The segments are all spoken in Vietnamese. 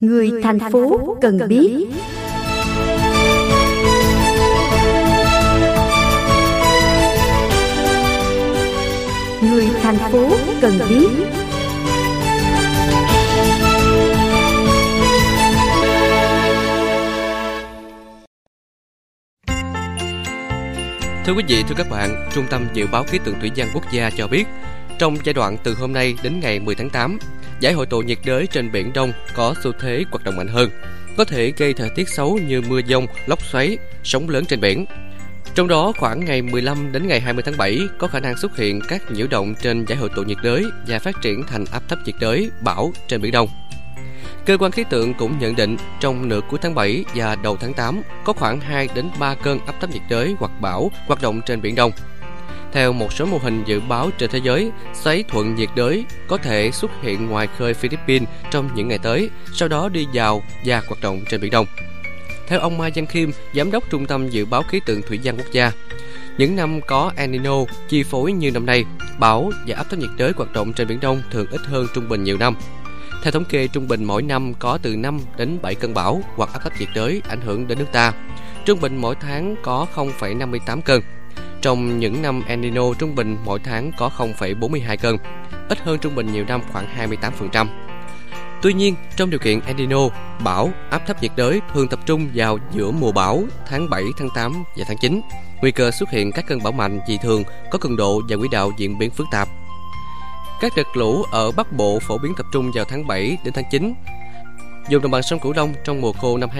Người thành phố cần biết. Người thành phố cần biết. Thưa quý vị, thưa các bạn, Trung tâm Dự báo Khí tượng Thủy văn Quốc gia cho biết, trong giai đoạn từ hôm nay đến ngày 10 tháng 8, giải hội tụ nhiệt đới trên Biển Đông có xu thế hoạt động mạnh hơn, có thể gây thời tiết xấu như mưa dông, lốc xoáy, sóng lớn trên biển. Trong đó, khoảng ngày 15 đến ngày 20 tháng 7 có khả năng xuất hiện các nhiễu động trên giải hội tụ nhiệt đới và phát triển thành áp thấp nhiệt đới, bão trên Biển Đông. Cơ quan khí tượng cũng nhận định trong nửa cuối tháng 7 và đầu tháng 8 có khoảng 2 đến 3 cơn áp thấp nhiệt đới hoặc bão hoạt động trên Biển Đông. Theo một số mô hình dự báo trên thế giới, xoáy thuận nhiệt đới có thể xuất hiện ngoài khơi Philippines trong những ngày tới, sau đó đi vào và hoạt động trên Biển Đông. Theo ông Mai Văn Khiêm, Giám đốc Trung tâm Dự báo Khí tượng Thủy văn Quốc gia, những năm có El Nino chi phối như năm nay, bão và áp thấp nhiệt đới hoạt động trên Biển Đông thường ít hơn trung bình nhiều năm. Theo thống kê, trung bình mỗi năm có từ 5 đến 7 cơn bão hoặc áp thấp nhiệt đới ảnh hưởng đến nước ta. Trung bình mỗi tháng có 0,58 cơn. Trong những năm El Nino, trung bình mỗi tháng có 0,42 cơn, ít hơn trung bình nhiều năm khoảng 28%. Tuy nhiên, trong điều kiện El Nino, bão, áp thấp nhiệt đới thường tập trung vào giữa mùa bão tháng 7, tháng 8 và tháng 9. Nguy cơ xuất hiện các cơn bão mạnh dị thường có cường độ và quỹ đạo diễn biến phức tạp. Các đợt lũ ở Bắc Bộ phổ biến tập trung vào tháng 7 đến tháng 9. Vùng đồng bằng sông Cửu Long trong mùa khô năm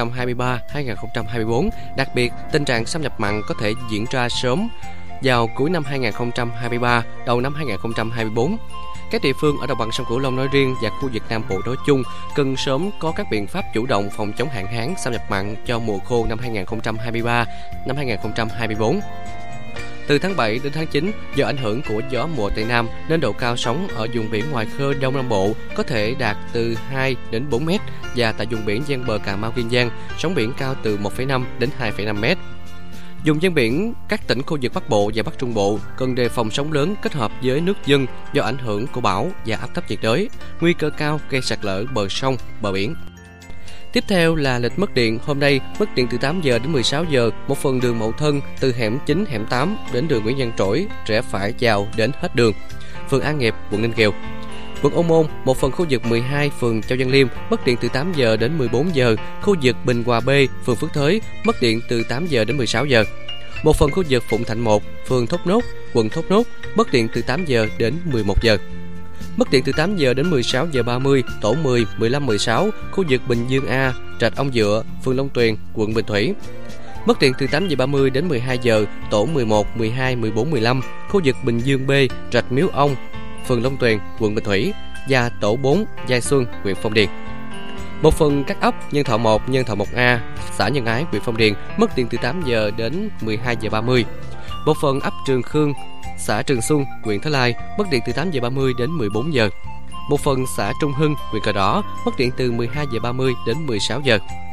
2023-2024, đặc biệt tình trạng xâm nhập mặn có thể diễn ra sớm vào cuối năm 2023, đầu năm 2024. Các địa phương ở đồng bằng sông Cửu Long nói riêng và khu vực Nam Bộ nói chung cần sớm có các biện pháp chủ động phòng chống hạn hán xâm nhập mặn cho mùa khô năm 2023, năm 2024. Từ tháng 7 đến tháng 9, do ảnh hưởng của gió mùa Tây Nam nên độ cao sóng ở vùng biển ngoài khơi Đông Nam Bộ có thể đạt từ 2 đến 4 mét và tại vùng biển ven bờ Cà Mau Kiên Giang, sóng biển cao từ 1,5 đến 2,5 mét. Vùng ven biển các tỉnh khu vực Bắc Bộ và Bắc Trung Bộ cần đề phòng sóng lớn kết hợp với nước dâng do ảnh hưởng của bão và áp thấp nhiệt đới, nguy cơ cao gây sạt lở bờ sông, bờ biển. Tiếp theo là lịch mất điện. Hôm nay, mất điện từ 8 giờ đến 16 giờ, một phần đường Mậu Thân từ hẻm 9, hẻm 8 đến đường Nguyễn Văn Trỗi, rẽ phải vào đến hết đường, phường An Nghiệp, quận Ninh Kiều. Quận Ô Môn, một phần khu vực 12, phường Châu Văn Liêm, mất điện từ 8 giờ đến 14 giờ. Khu vực Bình Hòa B, phường Phước Thới, mất điện từ 8 giờ đến 16 giờ. Một phần khu vực Phụng Thạnh 1, phường Thốt Nốt, quận Thốt Nốt, mất điện từ 8 giờ đến 11 giờ. Mất điện từ 8 giờ đến 16 giờ 30, tổ 10, 15, 16, khu vực Bình Dương A, Rạch Ông Dựa, phường Long Tuyền, quận Bình Thủy. Mất điện từ 8 giờ 30 đến 12 giờ, tổ 11, 12, 14, 15, khu vực Bình Dương B, Rạch Miếu Ông, phường Long Tuyền, quận Bình Thủy và tổ 4, Giai Xuân, huyện Phong Điền. Một phần các ấp Nhân Thọ 1, Nhân Thọ 1A, xã Nhân Ái, huyện Phong Điền, mất điện từ 8 giờ đến 12 giờ 30. Một phần ấp Trường Khương, xã Trường Xuân, huyện Thới Lai, mất điện từ 8 giờ 30 đến 14 giờ. Một phần xã Trung Hưng, huyện Cờ Đỏ, mất điện từ 12 giờ 30 đến 16 giờ.